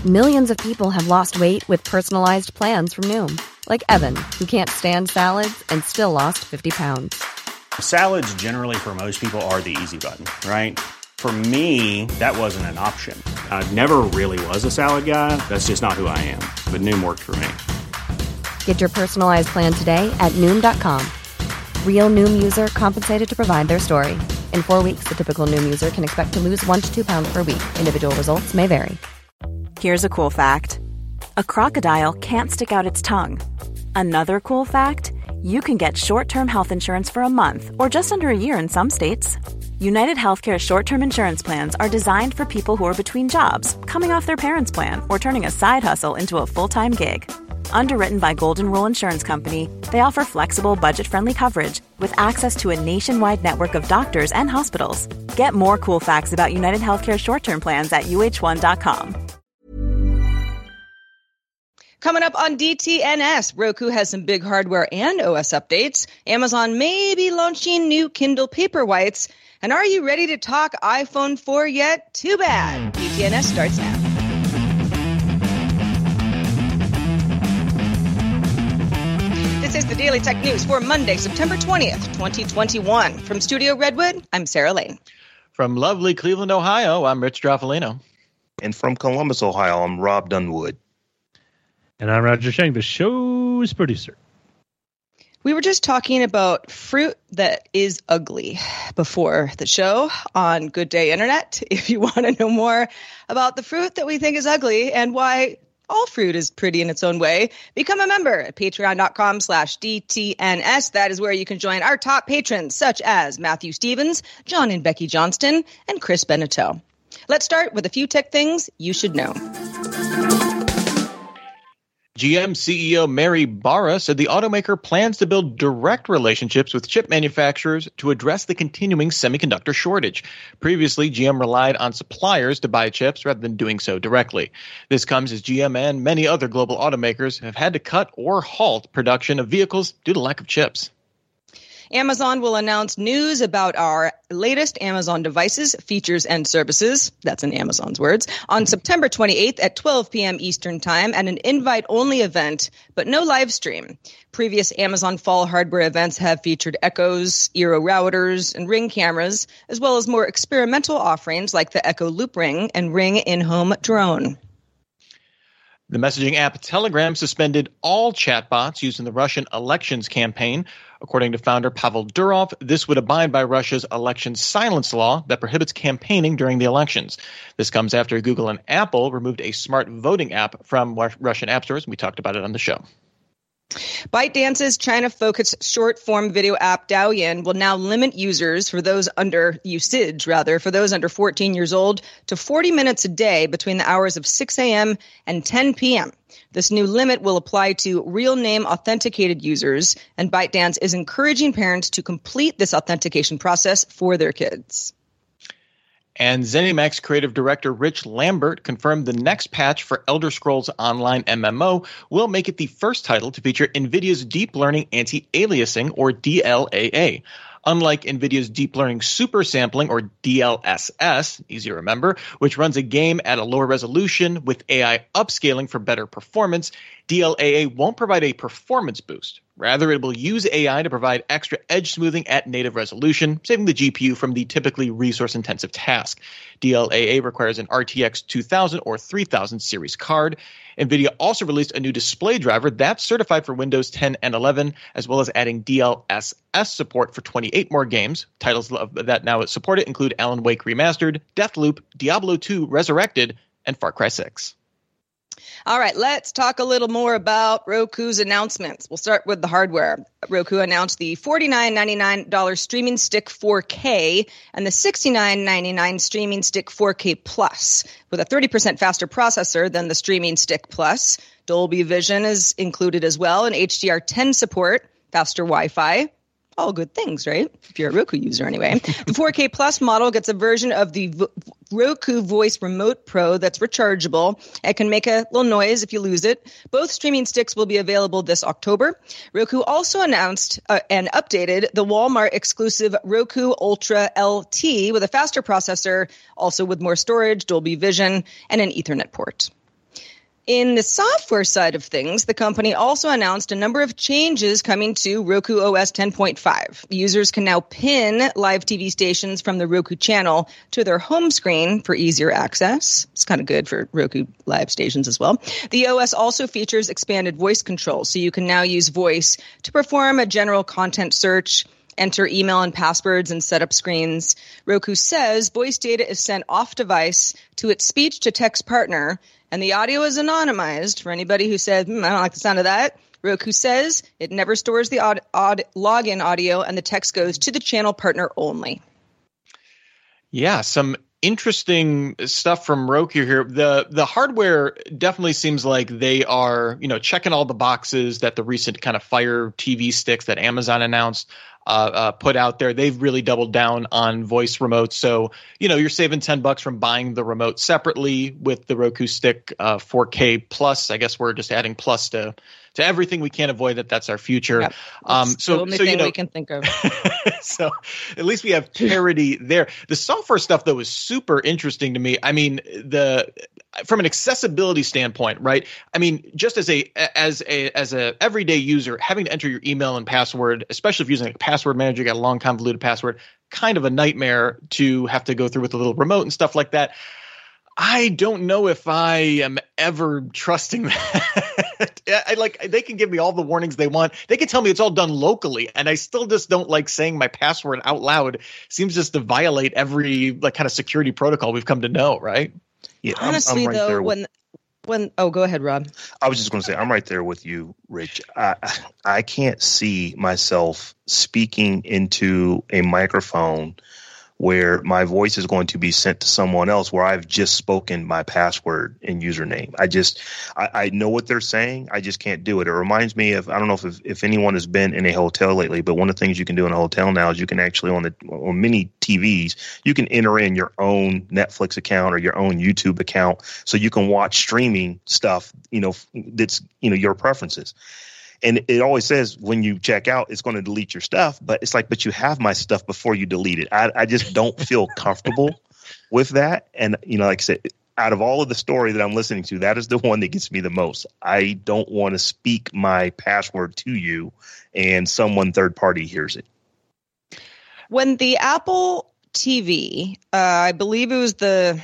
Millions of people have lost weight with personalized plans from Noom. Like Evan, who can't stand salads and still lost 50 pounds. Salads generally for most people are the easy button, right? For me, that wasn't an option. I never really was a salad guy. That's just not who I am. But Noom worked for me. Get your personalized plan today at Noom.com. Real Noom user compensated to provide their story. In 4 weeks, the typical Noom user can expect to lose 1 to 2 pounds per week. Individual results may vary. Here's a cool fact. A crocodile can't stick out its tongue. Another cool fact, you can get short-term health insurance for a month or just under a year in some states. United Healthcare short-term insurance plans are designed for people who are between jobs, coming off their parents' plan, or turning a side hustle into a full-time gig. Underwritten by Golden Rule Insurance Company, they offer flexible, budget-friendly coverage with access to a nationwide network of doctors and hospitals. Get more cool facts about United Healthcare short-term plans at uh1.com. Coming up on DTNS, Roku has some big hardware and OS updates. Amazon may be launching new Kindle Paperwhites. And are you ready to talk iPhone 4 yet? Too bad. DTNS starts now. This is the Daily Tech News for Monday, September 20th, 2021. From Studio Redwood, I'm Sarah Lane. From lovely Cleveland, Ohio, I'm Rich Droffolino. And from Columbus, Ohio, I'm Rob Dunwood. And I'm Roger Sheng, the show's producer. We were just talking about fruit that is ugly before the show on Good Day Internet. If you want to know more about the fruit that we think is ugly and why all fruit is pretty in its own way, become a member at patreon.com/DTNS. That is where you can join our top patrons, such as Matthew Stevens, John and Becky Johnston, and Chris Beneteau. Let's start with a few tech things you should know. GM CEO Mary Barra said the automaker plans to build direct relationships with chip manufacturers to address the continuing semiconductor shortage. Previously, GM relied on suppliers to buy chips rather than doing so directly. This comes as GM and many other global automakers have had to cut or halt production of vehicles due to lack of chips. Amazon will announce news about our latest Amazon devices, features, and services, that's in Amazon's words, on September 28th at 12 p.m. Eastern Time at an invite-only event, but no live stream. Previous Amazon fall hardware events have featured Echoes, Eero routers, and Ring cameras, as well as more experimental offerings like the Echo Loop Ring and Ring in-home drone. The messaging app Telegram suspended all chatbots used in the Russian elections campaign. According to founder Pavel Durov, this would abide by Russia's election silence law that prohibits campaigning during the elections. This comes after Google and Apple removed a smart voting app from Russian app stores, and we talked about it on the show. ByteDance's China-focused short-form video app Douyin will now limit users for those under 14 years old to 40 minutes a day between the hours of 6 a.m. and 10 p.m. This new limit will apply to real name authenticated users, and ByteDance is encouraging parents to complete this authentication process for their kids. And ZeniMax creative director Rich Lambert confirmed the next patch for Elder Scrolls Online MMO will make it the first title to feature NVIDIA's Deep Learning Anti-Aliasing, or DLAA. Unlike NVIDIA's Deep Learning Super Sampling, or DLSS, easy to remember, which runs a game at a lower resolution with AI upscaling for better performance, DLAA won't provide a performance boost. Rather, it will use AI to provide extra edge smoothing at native resolution, saving the GPU from the typically resource-intensive task. DLAA requires an RTX 2000 or 3000 series card. NVIDIA also released a new display driver that's certified for Windows 10 and 11, as well as adding DLSS support for 28 more games. Titles that now support it include Alan Wake Remastered, Deathloop, Diablo 2 Resurrected, and Far Cry 6. All right, let's talk a little more about Roku's announcements. We'll start with the hardware. Roku announced the $49.99 Streaming Stick 4K and the $69.99 Streaming Stick 4K Plus with a 30% faster processor than the Streaming Stick Plus. Dolby Vision is included as well, and HDR10 support, faster Wi-Fi. All good things, right? If you're a Roku user anyway. The 4K Plus model gets a version of the Roku Voice Remote Pro that's rechargeable. It can make a little noise if you lose it. Both streaming sticks will be available this October. Roku also announced and updated the Walmart exclusive Roku Ultra LT with a faster processor, also with more storage, Dolby Vision, and an Ethernet port. In the software side of things, the company also announced a number of changes coming to Roku OS 10.5. Users can now pin live TV stations from the Roku channel to their home screen for easier access. It's kind of good for Roku live stations as well. The OS also features expanded voice control, so you can now use voice to perform a general content search, enter email and passwords, and set up screens. Roku says voice data is sent off device to its speech-to-text partner, and the audio is anonymized for anybody who says, I don't like the sound of that. Roku says it never stores the login audio, and the text goes to the channel partner only. Yeah, some interesting stuff from Roku here. The hardware definitely seems like they are, checking all the boxes that the recent kind of Fire TV sticks that Amazon announced put out there. They've really doubled down on voice remotes. So, you're saving $10 from buying the remote separately with the Roku Stick 4K Plus. I guess we're just adding plus to everything. We can't avoid that. That's our future. Yep. The only thing we can think of. So at least we have parity there. The software stuff, though, is super interesting to me. I mean, from an accessibility standpoint, right? I mean, just as a everyday user, having to enter your email and password, especially if you're using a password manager, you got a long convoluted password, kind of a nightmare to have to go through with a little remote and stuff like that. I don't know if I am ever trusting that. They can give me all the warnings they want. They can tell me it's all done locally, and I still just don't like saying my password out loud. Seems just to violate every kind of security protocol we've come to know, right? Yeah, honestly, I'm right though, when go ahead, Rob. I was just going to say I'm right there with you, Rich. I can't see myself speaking into a microphone where my voice is going to be sent to someone else where I've just spoken my password and username. I know what they're saying. I just can't do it. It reminds me of, I don't know if anyone has been in a hotel lately, but one of the things you can do in a hotel now is you can actually on many TVs, you can enter in your own Netflix account or your own YouTube account so you can watch streaming stuff, that's, your preferences. And it always says when you check out, it's going to delete your stuff. But it's like, but you have my stuff before you delete it. I just don't feel comfortable with that. And, like I said, out of all of the story that I'm listening to, that is the one that gets me the most. I don't want to speak my password to you and someone third party hears it. When the Apple TV, I believe it was the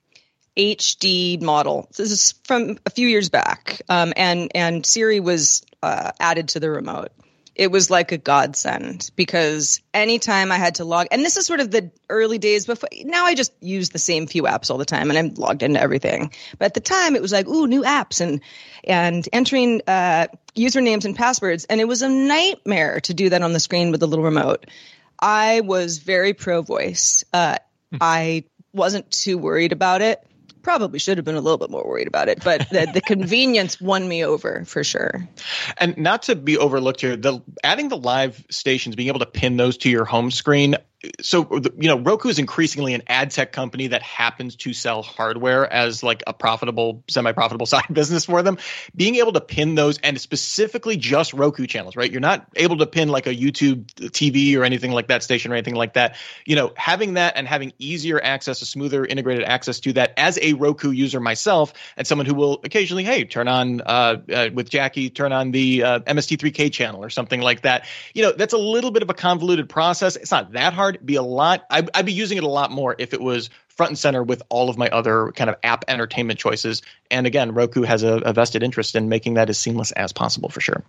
HD model. This is from a few years back. And Siri was added to the remote. It was like a godsend because anytime I had to log, and this is sort of the early days before, now I just use the same few apps all the time and I'm logged into everything. But at the time it was like, ooh, new apps and entering usernames and passwords. And it was a nightmare to do that on the screen with the little remote. I was very pro voice. I wasn't too worried about it. Probably should have been a little bit more worried about it, but the convenience won me over for sure. And not to be overlooked here, adding the live stations, being able to pin those to your home screen. So, Roku is increasingly an ad tech company that happens to sell hardware as like a profitable, semi-profitable side business for them. Being able to pin those, and specifically just Roku channels, right? You're not able to pin like a YouTube TV or anything like that station or anything like that. Having that and having easier access, a smoother integrated access to that as a Roku user myself, and someone who will occasionally, turn on with Jackie, turn on the MST3K channel or something like that. That's a little bit of a convoluted process. It's not that hard. Be a lot. I'd be using it a lot more if it was front and center with all of my other kind of app entertainment choices. And again, Roku has a vested interest in making that as seamless as possible for sure.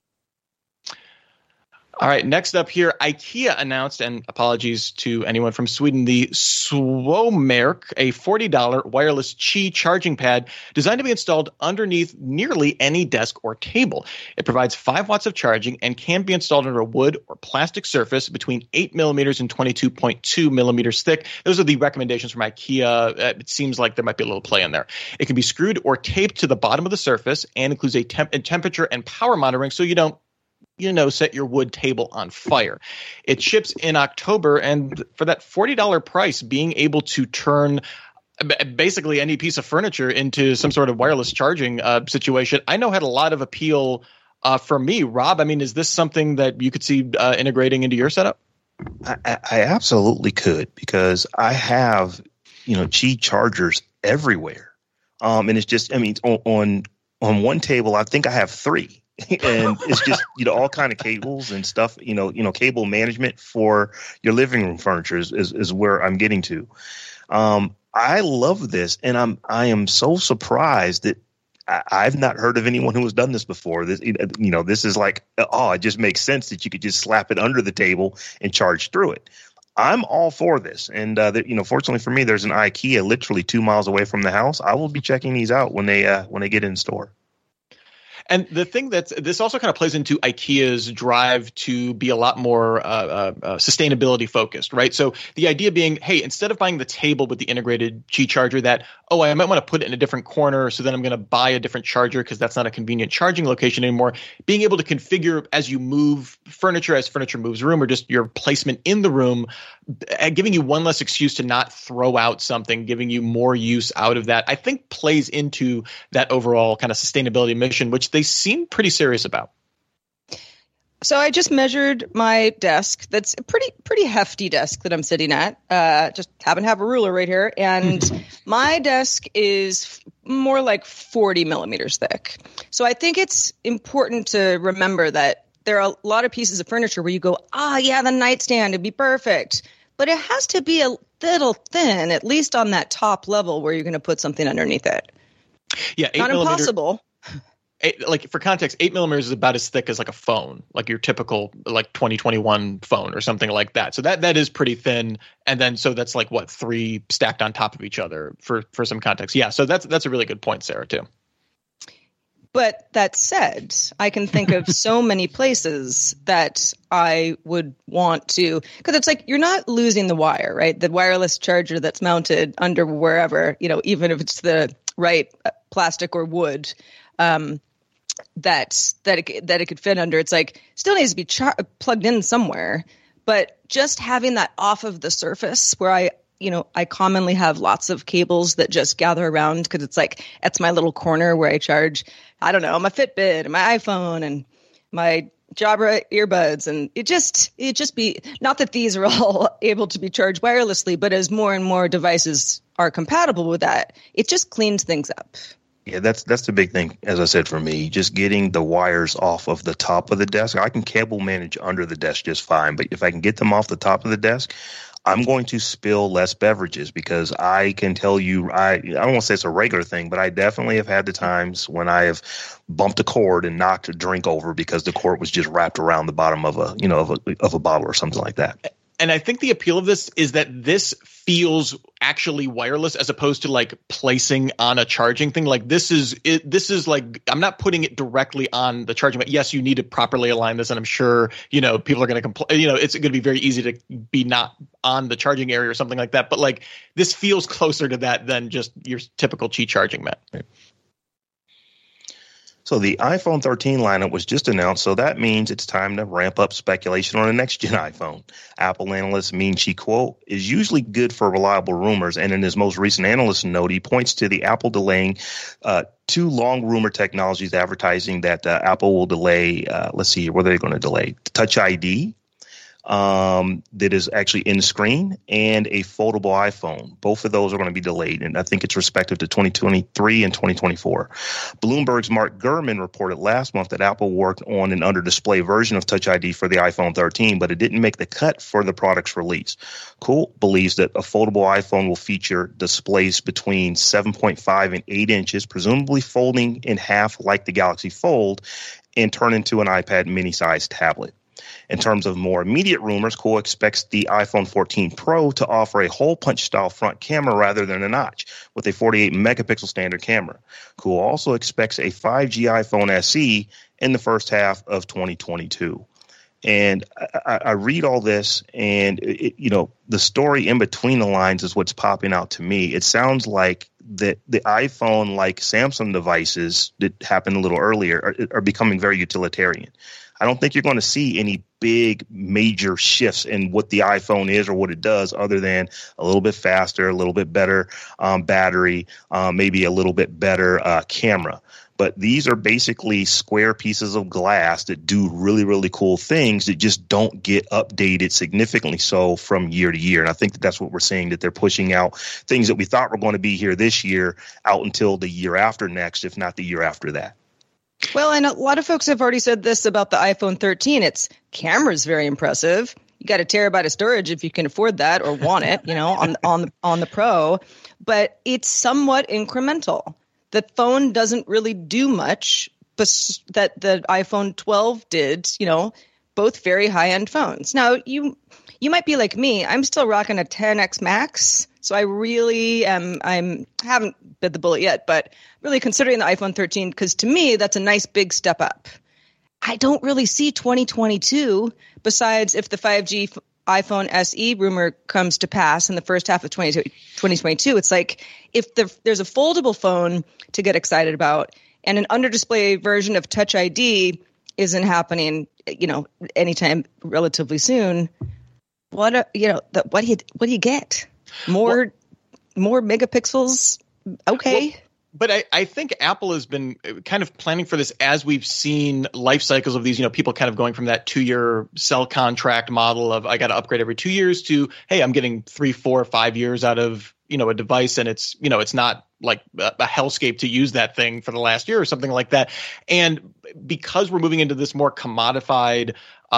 All right, next up here, IKEA announced, and apologies to anyone from Sweden, the Swomerk, a $40 wireless Qi charging pad designed to be installed underneath nearly any desk or table. It provides 5 watts of charging and can be installed on a wood or plastic surface between 8 millimeters and 22.2 millimeters thick. Those are the recommendations from IKEA. It seems like there might be a little play in there. It can be screwed or taped to the bottom of the surface and includes a temperature and power monitoring so you don't set your wood table on fire. It ships in October, and for that $40 price, being able to turn basically any piece of furniture into some sort of wireless charging situation, I know had a lot of appeal for me. Rob, I mean, is this something that you could see integrating into your setup? I absolutely could, because I have, Qi chargers everywhere. And it's just, I mean, on one table, I think I have 3. And it's just, all kind of cables and stuff, cable management for your living room furniture is where I'm getting to. I love this, and I am so surprised that I've not heard of anyone who has done this before. This, this is like, it just makes sense that you could just slap it under the table and charge through it. I'm all for this. And, fortunately for me, there's an IKEA literally 2 miles away from the house. I will be checking these out when they get in store. And the thing this also kind of plays into IKEA's drive to be a lot more sustainability focused, right? So the idea being, hey, instead of buying the table with the integrated Qi charger that, I might want to put it in a different corner, so then I'm going to buy a different charger because that's not a convenient charging location anymore. Being able to configure as you move furniture, as furniture moves room, or just your placement in the room, giving you one less excuse to not throw out something, giving you more use out of that, I think plays into that overall kind of sustainability mission, which they seem pretty serious about. So I just measured my desk. That's a pretty hefty desk that I'm sitting at. Just happen to have a ruler right here. And my desk is more like 40 millimeters thick. So I think it's important to remember that there are a lot of pieces of furniture where you go, the nightstand would be perfect. But it has to be a little thin, at least on that top level where you're going to put something underneath it. Yeah, not impossible. Like for context, 8 millimeters is about as thick as like a phone, like your typical like 2021 phone or something like that. So that is pretty thin. And then so that's like 3 stacked on top of each other for some context. Yeah, so that's a really good point, Sarah, too. But that said, I can think of so many places that I would want to, because it's like you're not losing the wire, right? The wireless charger that's mounted under wherever, even if it's the right plastic or wood, that it could fit under. It's like still needs to be plugged in somewhere. But just having that off of the surface where I commonly have lots of cables that just gather around because it's like that's my little corner where I charge, I don't know, my Fitbit and my iPhone and my Jabra earbuds. And it just be not that these are all able to be charged wirelessly, but as more and more devices are compatible with that, it just cleans things up. Yeah, that's the big thing, as I said, for me, just getting the wires off of the top of the desk. I can cable manage under the desk just fine, but if I can get them off the top of the desk, I'm going to spill less beverages because I can tell you, I don't want to say it's a regular thing, but I definitely have had the times when I have bumped a cord and knocked a drink over because the cord was just wrapped around the bottom of a bottle or something like that. And I think the appeal of this is that this feels actually wireless as opposed to like placing on a charging thing. Like this is like, I'm not putting it directly on the charging. But yes, you need to properly align this. And I'm sure, people are going to complain, it's going to be very easy to be not on the charging area or something like that. But like this feels closer to that than just your typical Qi charging mat. Right. So the iPhone 13 lineup was just announced, so that means it's time to ramp up speculation on the next-gen iPhone. Apple analyst Ming Chi Kuo is usually good for reliable rumors, and in his most recent analyst note, he points to the Apple delaying 2 long-rumor technologies advertising that Apple will delay, let's see here, what are they going to delay? Touch ID. That is actually in screen, and a foldable iPhone. Both of those are going to be delayed, and I think it's respective to 2023 and 2024. Bloomberg's Mark Gurman reported last month that Apple worked on an under-display version of Touch ID for the iPhone 13, but it didn't make the cut for the product's release. Kuo believes that a foldable iPhone will feature displays between 7.5 and 8 inches, presumably folding in half like the Galaxy Fold, and turn into an iPad mini-sized tablet. In terms of more immediate rumors, Kuo expects the iPhone 14 Pro to offer a hole punch style front camera rather than a notch, with a 48 megapixel standard camera. Kuo also expects a 5G iPhone SE in the first half of 2022. And I read all this, and the story in between the lines is what's popping out to me. It sounds like the iPhone, like Samsung devices that happened a little earlier, are becoming very utilitarian. I don't think you're going to see any big major shifts in what the iPhone is or what it does other than a little bit faster, a little bit better battery, maybe a little bit better camera. but these are basically square pieces of glass that do really, really cool things that just don't get updated significantly so from year to year. And I think that's what we're seeing, that they're pushing out things that we thought were going to be here this year out until the year after next, if not the year after that. Well, and a lot of folks have already said this about the iPhone 13. Its camera's very impressive. You got a terabyte of storage if you can afford that or want it, on the Pro. But it's somewhat incremental. The phone doesn't really do much that the iPhone 12 did, both very high-end phones. Now, you might be like me. I'm still rocking a 10X Max, so I really haven't bit the bullet yet, but really considering the iPhone 13, because to me, that's a nice big step up. I don't really see 2022, besides if the 5G iPhone SE rumor comes to pass in the first half of 2022. It's like if there's a foldable phone to get excited about and an under-display version of Touch ID isn't happening, anytime relatively soon, what do you get? More megapixels? Okay. Well, but I think Apple has been kind of planning for this as we've seen life cycles of these, people kind of going from that 2-year cell contract model of I got to upgrade every 2 years to, hey, I'm getting 3, 4, 5 years out of, a device. And it's, it's not like a hellscape to use that thing for the last year or something like that. And because we're moving into this more commodified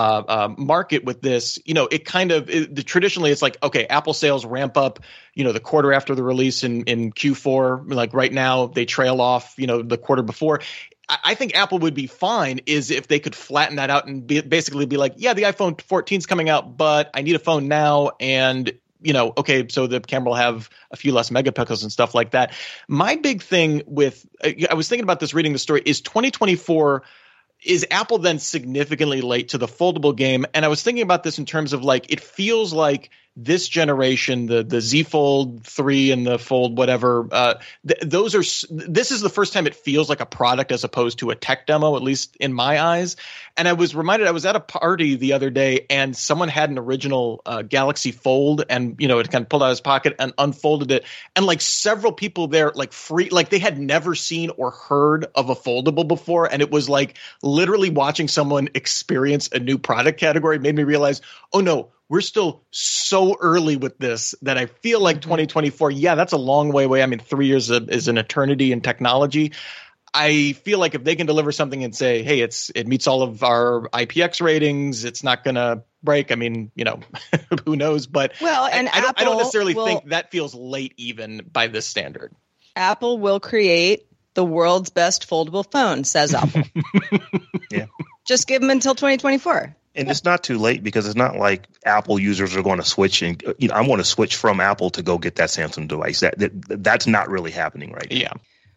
market with this, it kind of traditionally it's like, okay, Apple sales ramp up, the quarter after the release in Q4, like right now they trail off, the quarter before. I think Apple would be fine is if they could flatten that out and basically be like, yeah, the iPhone 14 is coming out, but I need a phone now. And okay, so the camera will have a few less megapixels and stuff like that. My big thing with, I was thinking about this reading the story, is 2024, is Apple then significantly late to the foldable game? And I was thinking about this in terms of like, it feels like this generation, the Z Fold 3 and the Fold whatever, this is the first time it feels like a product as opposed to a tech demo, at least in my eyes. And I was reminded, I was at a party the other day and someone had an original Galaxy Fold and, it kind of pulled out of his pocket and unfolded it. And like several people there, like they had never seen or heard of a foldable before. And it was like literally watching someone experience a new product category made me realize, oh no, we're still so early with this that I feel like 2024, yeah, that's a long way away. I mean, 3 years is an eternity in technology. I feel like if they can deliver something and say, hey, it meets all of our IPX ratings, it's not going to break. I mean, who knows? But I don't necessarily think that feels late even by this standard. Apple will create the world's best foldable phone, says Apple. Yeah. Just give them until 2024. And it's not too late because it's not like Apple users are going to switch and I want to switch from Apple to go get that Samsung device. That's not really happening right now. Yeah.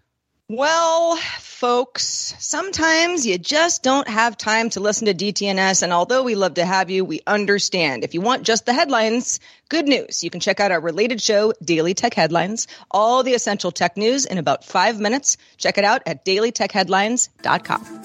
Well, folks, sometimes you just don't have time to listen to DTNS. And although we love to have you, we understand. If you want just the headlines, good news. You can check out our related show, Daily Tech Headlines, all the essential tech news in about 5 minutes. Check it out at dailytechheadlines.com.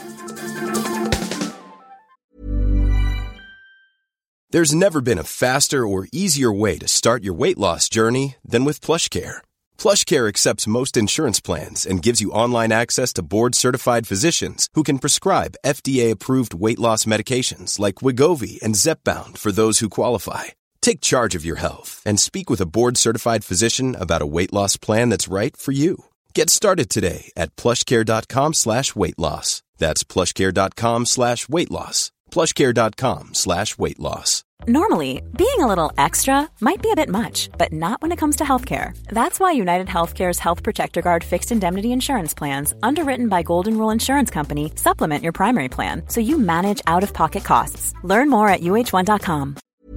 There's never been a faster or easier way to start your weight loss journey than with PlushCare. PlushCare accepts most insurance plans and gives you online access to board-certified physicians who can prescribe FDA-approved weight loss medications like Wegovy and Zepbound for those who qualify. Take charge of your health and speak with a board-certified physician about a weight loss plan that's right for you. Get started today at plushcare.com/weight loss. That's plushcare.com/weight loss. plushcare.com/weight loss. Normally, being a little extra might be a bit much, but not when it comes to healthcare. That's why United Healthcare's Health Protector Guard fixed indemnity insurance plans, underwritten by Golden Rule Insurance Company, supplement your primary plan so you manage out-of-pocket costs. Learn more at uh1.com.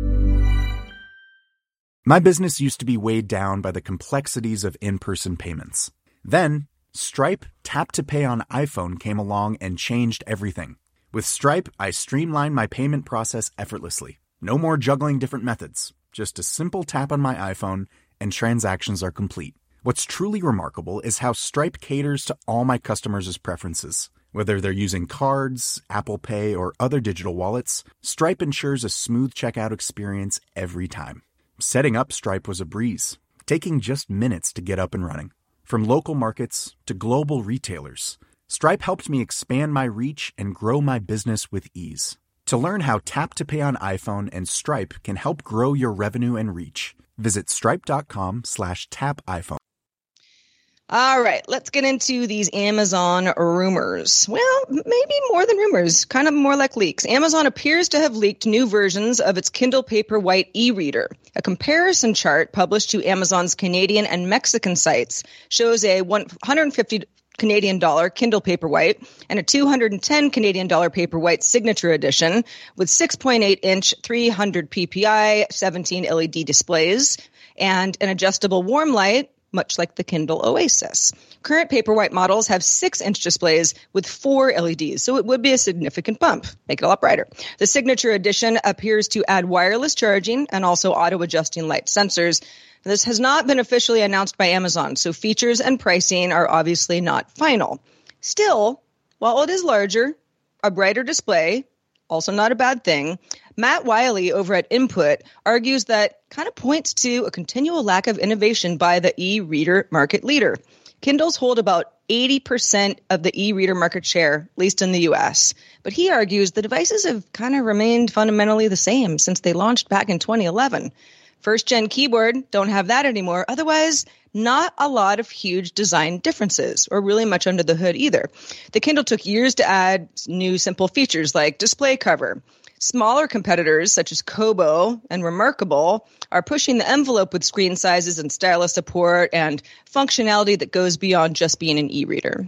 My business used to be weighed down by the complexities of in-person payments. Then, Stripe Tap to Pay on iPhone came along and changed everything. With Stripe, I streamlined my payment process effortlessly. No more juggling different methods. Just a simple tap on my iPhone and transactions are complete. What's truly remarkable is how Stripe caters to all my customers' preferences. Whether they're using cards, Apple Pay, or other digital wallets, Stripe ensures a smooth checkout experience every time. Setting up Stripe was a breeze, taking just minutes to get up and running. From local markets to global retailers, Stripe helped me expand my reach and grow my business with ease. To learn how Tap to Pay on iPhone and Stripe can help grow your revenue and reach, visit stripe.com/tapiphone. All right, let's get into these Amazon rumors. Well, maybe more than rumors, kind of more like leaks. Amazon appears to have leaked new versions of its Kindle Paperwhite e-reader. A comparison chart published to Amazon's Canadian and Mexican sites shows a $150 Canadian dollar Kindle Paperwhite and a $210 Canadian dollar Paperwhite Signature Edition with 6.8-inch 300 ppi 17 LED displays and an adjustable warm light, much like the Kindle Oasis. Current Paperwhite models have 6-inch displays with 4 LEDs, so it would be a significant bump, make it a lot brighter. The Signature Edition appears to add wireless charging and also auto-adjusting light sensors. This has not been officially announced by Amazon, so features and pricing are obviously not final. Still, while it is larger, a brighter display, also not a bad thing, Matt Wiley over at Input argues that kind of points to a continual lack of innovation by the e-reader market leader. Kindles hold about 80% of the e-reader market share, at least in the US. But he argues the devices have kind of remained fundamentally the same since they launched back in 2011. First-gen keyboard, don't have that anymore. Otherwise, not a lot of huge design differences, or really much under the hood either. The Kindle took years to add new simple features like display cover. Smaller competitors, such as Kobo and Remarkable, are pushing the envelope with screen sizes and stylus support and functionality that goes beyond just being an e-reader.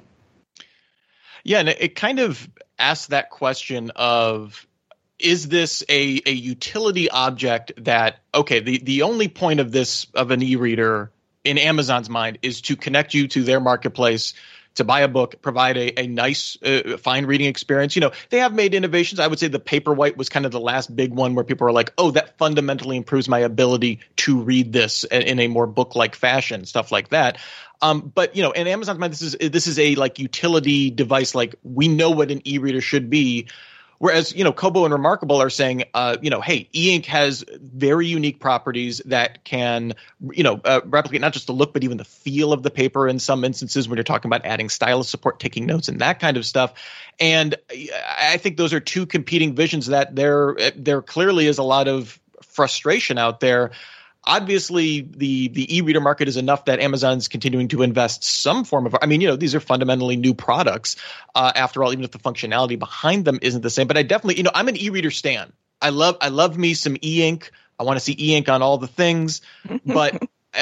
Yeah, and it kind of asks that question of, is this a utility object that, okay, the only point of an e-reader in Amazon's mind is to connect you to their marketplace, to buy a book, provide a nice, fine reading experience. You know, they have made innovations. I would say the Paperwhite was kind of the last big one where people are like, oh, that fundamentally improves my ability to read this in a more book-like fashion, stuff like that. But, you know, in Amazon's mind, this is a like utility device. Like, we know what an e-reader should be. Whereas, you know, Kobo and Remarkable are saying, hey, e-ink has very unique properties that can, replicate not just the look, but even the feel of the paper in some instances when you're talking about adding stylus support, taking notes and that kind of stuff. And I think those are two competing visions that there clearly is a lot of frustration out there. Obviously, the e-reader market is enough that Amazon's continuing to invest some form of – I mean, you know, these are fundamentally new products after all, even if the functionality behind them isn't the same. But I definitely – I'm an e-reader stan. I love me some e-ink. I want to see e-ink on all the things. But,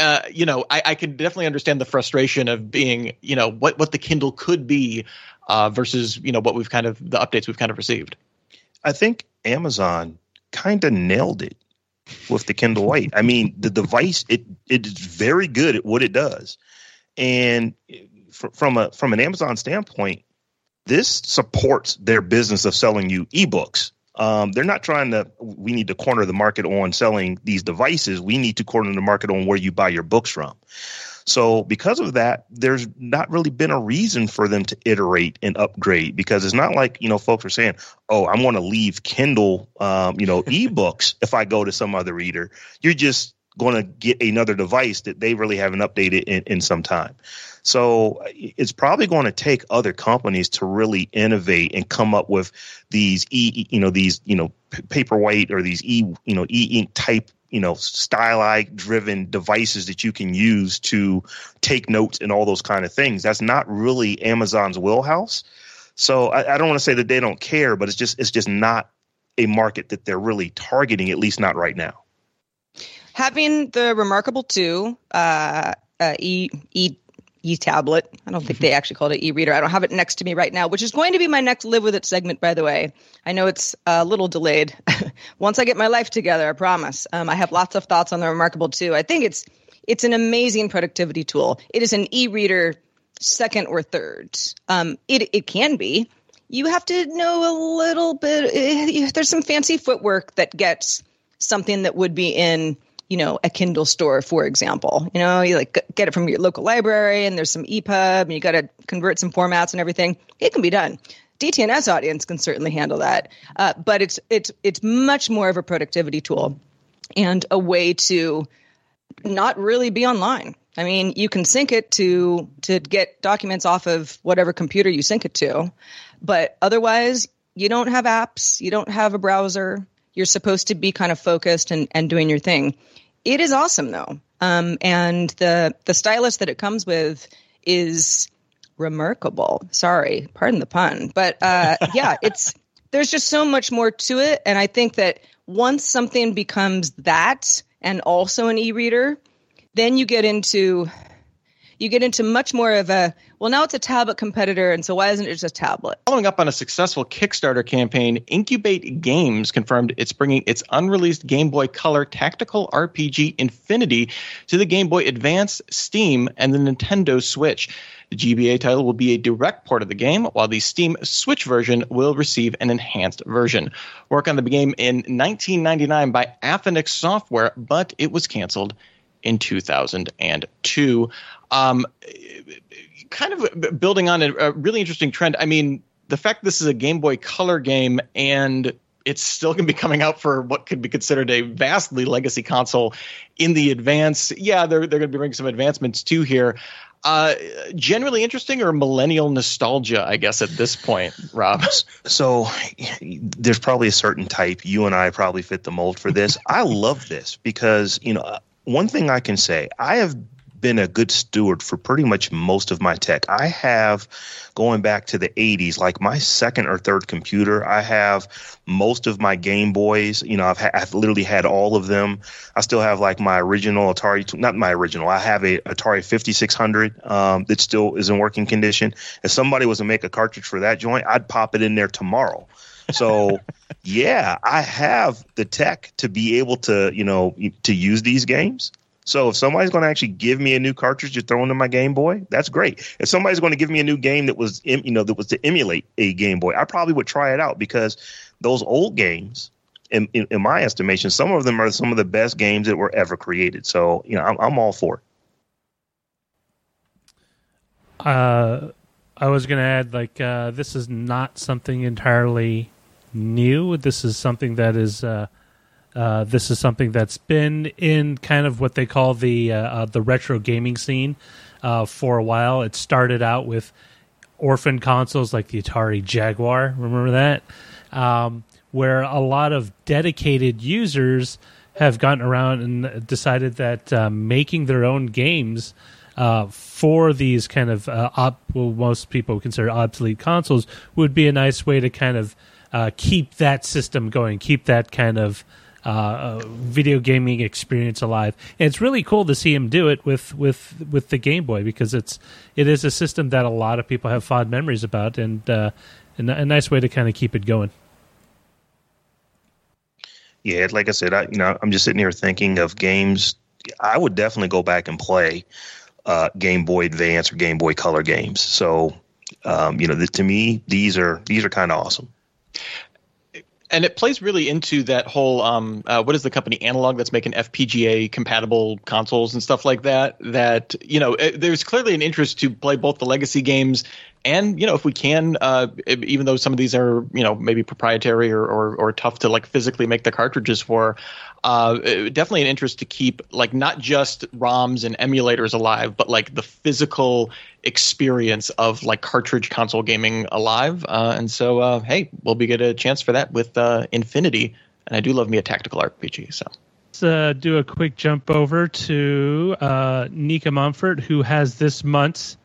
I can definitely understand the frustration of being, what the Kindle could be versus, what we've kind of – the updates we've kind of received. I think Amazon kind of nailed it with the Kindle White. I mean, the device, it is very good at what it does. And from an Amazon standpoint, this supports their business of selling you ebooks. They're not trying we need to corner the market on selling these devices. We need to corner the market on where you buy your books from. So because of that, there's not really been a reason for them to iterate and upgrade, because it's not like, folks are saying, oh, I'm going to leave Kindle, ebooks if I go to some other reader. You're just going to get another device that they really haven't updated in some time. So it's probably going to take other companies to really innovate and come up with these Paperwhite or these e-ink type stylized driven devices that you can use to take notes and all those kind of things. That's not really Amazon's wheelhouse. So I don't want to say that they don't care, but it's just not a market that they're really targeting, at least not right now. Having the Remarkable 2 e-tablet, I don't think they actually called it e-reader. I don't have it next to me right now, which is going to be my next Live With It segment, by the way. I know it's a little delayed. Once I get my life together, I promise. I have lots of thoughts on the Remarkable 2. I think it's an amazing productivity tool. It is an e-reader second or third. It can be. You have to know a little bit. There's some fancy footwork that gets something that would be in a Kindle store, for example. You get it from your local library, and there's some EPUB, and you got to convert some formats and everything. It can be done. DTNS audience can certainly handle that, but it's much more of a productivity tool and a way to not really be online. I mean, you can sync it to get documents off of whatever computer you sync it to, but otherwise you don't have apps, you don't have a browser. You're supposed to be kind of focused and doing your thing. It is awesome though. And the stylus that it comes with is remarkable. Sorry, pardon the pun. But yeah, there's just so much more to it. And I think that once something becomes that and also an e-reader, then you get into much more of a, well, now it's a tablet competitor, and so why isn't it just a tablet? Following up on a successful Kickstarter campaign, Incubate Games confirmed it's bringing its unreleased Game Boy Color tactical RPG Infinity to the Game Boy Advance, Steam, and the Nintendo Switch. The GBA title will be a direct port of the game, while the Steam Switch version will receive an enhanced version. Work on the game in 1999 by Aphenix Software, but it was canceled in 2002. Kind of building on a really interesting trend. I mean, the fact this is a Game Boy Color game and it's still going to be coming out for what could be considered a vastly legacy console in the Advance. Yeah, they're going to be bringing some advancements too here. Generally interesting or millennial nostalgia, I guess, at this point, Rob? So there's probably a certain type. You and I probably fit the mold for this. I love this because, one thing I can say, I have been a good steward for pretty much most of my tech. I have, going back to the 80s, like my second or third computer, I have most of my Game Boys. I've literally had all of them. I still have like my original Atari, not my original. I have a Atari 5600 that still is in working condition. If somebody was to make a cartridge for that joint, I'd pop it in there tomorrow. So, yeah, I have the tech to be able to, to use these games. So if somebody's going to actually give me a new cartridge to throw into my Game Boy, that's great. If somebody's going to give me a new game that was, that was to emulate a Game Boy, I probably would try it out because those old games, in my estimation, some of them are some of the best games that were ever created. So, I'm all for it. I was going to add, this is not something entirely new. This is something that is something that's been in kind of what they call the retro gaming scene for a while. It started out with orphan consoles like the Atari Jaguar. Remember that? Where a lot of dedicated users have gotten around and decided that making their own games for these kind of most people consider obsolete consoles would be a nice way to kind of keep that system going, keep that kind of video gaming experience alive. And it's really cool to see him do it with the Game Boy because it is a system that a lot of people have fond memories about, and a nice way to kind of keep it going. Yeah, like I said, I'm just sitting here thinking of games. I would definitely go back and play Game Boy Advance or Game Boy Color games. So, to me, these are kind of awesome. And it plays really into that whole, what is the company, Analog, that's making FPGA compatible consoles and stuff like that, there's clearly an interest to play both the legacy games and, if we can, even though some of these are, maybe proprietary or tough to like physically make the cartridges for, definitely an interest to keep like not just ROMs and emulators alive, but like the physical experience of like cartridge console gaming alive. And so, hey, we'll be get a chance for that with Infinity. And I do love me a tactical RPG. So let's do a quick jump over to Nika Mumford, who has this month's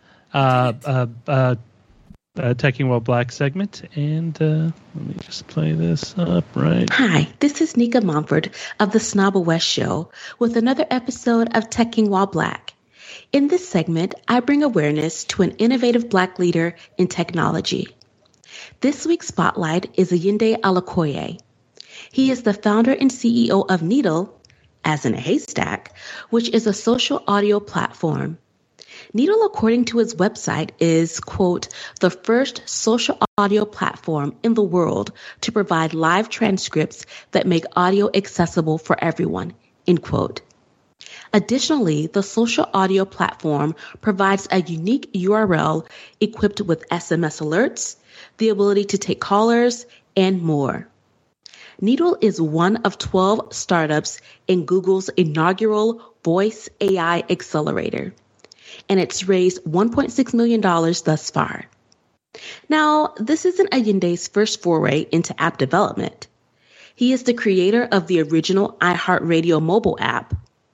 Teching While Black segment, and let me just play this up right. Hi, this is Nika Mumford of the Snobble West Show with another episode of Teching While Black. In this segment, I bring awareness to an innovative Black leader in technology. This week's spotlight is Ayinde Alakoye. He is the founder and CEO of Needle, as in a haystack, which is a social audio platform. Needle, according to his website, is, quote, the first social audio platform in the world to provide live transcripts that make audio accessible for everyone, end quote. Additionally, the social audio platform provides a unique URL equipped with SMS alerts, the ability to take callers, and more. Needle is one of 12 startups in Google's inaugural Voice AI Accelerator, and it's raised $1.6 million thus far. Now, this isn't Allende's first foray into app development. He is the creator of the original iHeartRadio mobile app.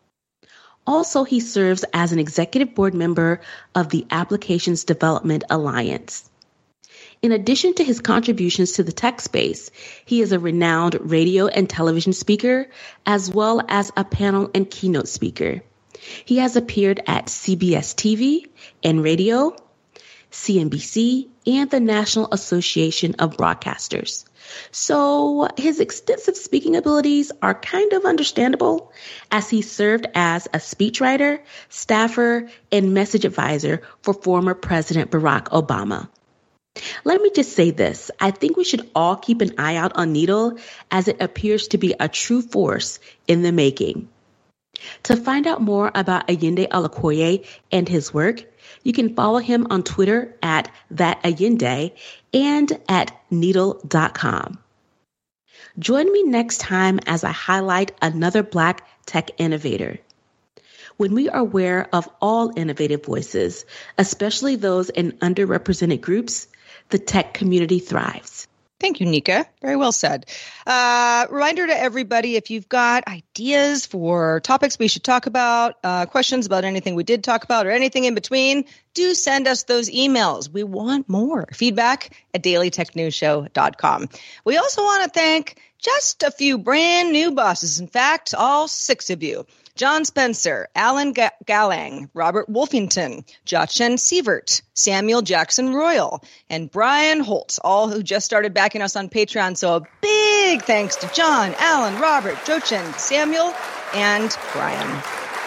Also, he serves as an executive board member of the Applications Development Alliance. In addition to his contributions to the tech space, he is a renowned radio and television speaker, as well as a panel and keynote speaker. He has appeared at CBS TV and radio, CNBC, and the National Association of Broadcasters. So his extensive speaking abilities are kind of understandable, as he served as a speechwriter, staffer, and message advisor for former President Barack Obama. Let me just say this. I think we should all keep an eye out on Needle, as it appears to be a true force in the making. To find out more about Allende Alakoye and his work, you can follow him on Twitter at @ThatAllende and at Needle.com. Join me next time as I highlight another Black tech innovator. When we are aware of all innovative voices, especially those in underrepresented groups, the tech community thrives. Thank you, Nika. Very well said. Reminder to everybody, if you've got ideas for topics we should talk about, questions about anything we did talk about, or anything in between, do send us those emails. We want more. Feedback at dailytechnewsshow.com. We also want to thank just a few brand new bosses. In fact, all 6 of you. John Spencer, Alan Gallang, Robert Wolfington, Jochen Sievert, Samuel Jackson Royal, and Brian Holtz, all who just started backing us on Patreon. So a big thanks to John, Alan, Robert, Jochen, Samuel, and Brian.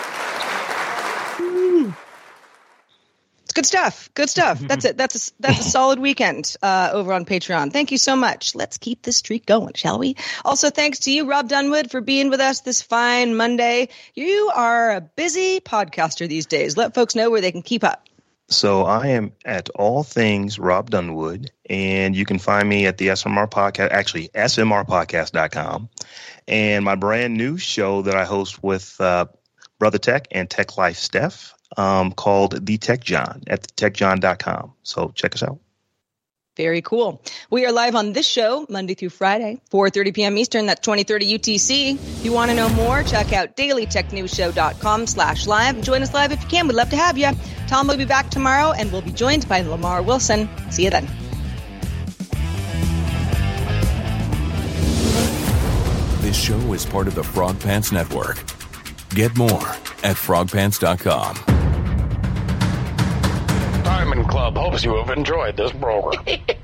It's good stuff. Good stuff. That's it. That's a solid weekend over on Patreon. Thank you so much. Let's keep this streak going, shall we? Also, thanks to you, Rob Dunwood, for being with us this fine Monday. You are a busy podcaster these days. Let folks know where they can keep up. So I am at all things Rob Dunwood, and you can find me at the SMR Podcast, actually smrpodcast.com, and my brand new show that I host with Brother Tech and Tech Life Steph, called The Tech John at techjohn.com. So check us out. Very cool. We are live on this show Monday through Friday, 4:30 p.m. Eastern. That's 20:30 UTC. If you want to know more, check out dailytechnewsshow.com/live. Join us live if you can. We'd love to have you. Tom will be back tomorrow, and we'll be joined by Lamar Wilson. See you then. This show is part of the Frog Pants Network. Get more at frogpants.com. Diamond Club hopes you have enjoyed this program.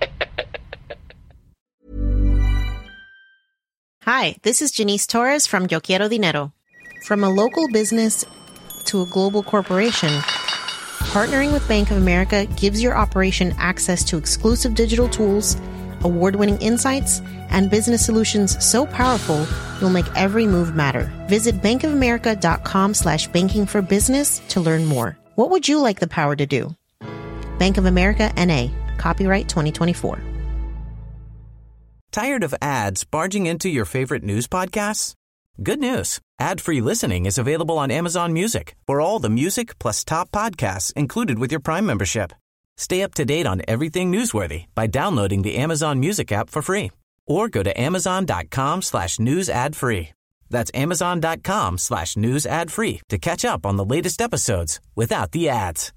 Hi, this is Janice Torres from Yo Quiero Dinero. From a local business to a global corporation, partnering with Bank of America gives your operation access to exclusive digital tools, award-winning insights, and business solutions so powerful you'll make every move matter. Visit bankofamerica.com/banking for business to learn more. What would you like the power to do? Bank of America N.A. Copyright 2024. Tired of ads barging into your favorite news podcasts? Good news. Ad-free listening is available on Amazon Music for all the music plus top podcasts included with your Prime membership. Stay up to date on everything newsworthy by downloading the Amazon Music app for free. Or go to amazon.com/news ad free. That's amazon.com/news ad free to catch up on the latest episodes without the ads.